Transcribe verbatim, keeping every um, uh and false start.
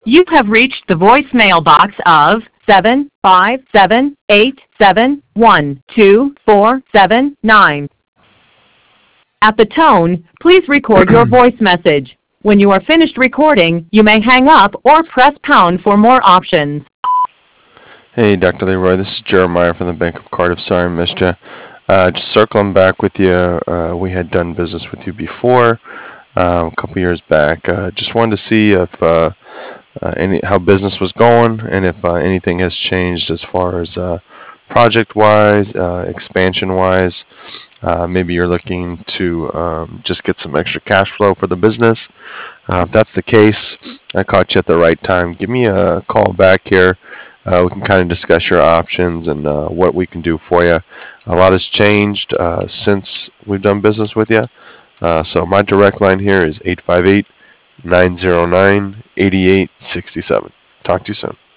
You have reached the voicemail box of seven five seven eight seven one two four seven nine. At the tone, please record your voice message. When you are finished recording, you may hang up or press pound for more options. Hey, Doctor Leroy, this is Jeremiah from the Bank of Cardiff. Sorry I missed you. Uh, just circling back with you, uh, we had done business with you before, uh, a couple years back. Uh, just wanted to see if uh, uh, any how business was going and if uh, anything has changed as far as uh, project-wise, uh, expansion-wise. Uh, maybe you're looking to um, just get some extra cash flow for the business. Uh, if that's the case, I caught you at the right time. Give me a call back here. Uh, we can kind of discuss your options and uh, what we can do for you. A lot has changed uh, since we've done business with you. Uh, so my direct line here is eight five eight, nine zero nine, eight eight six seven. Talk to you soon.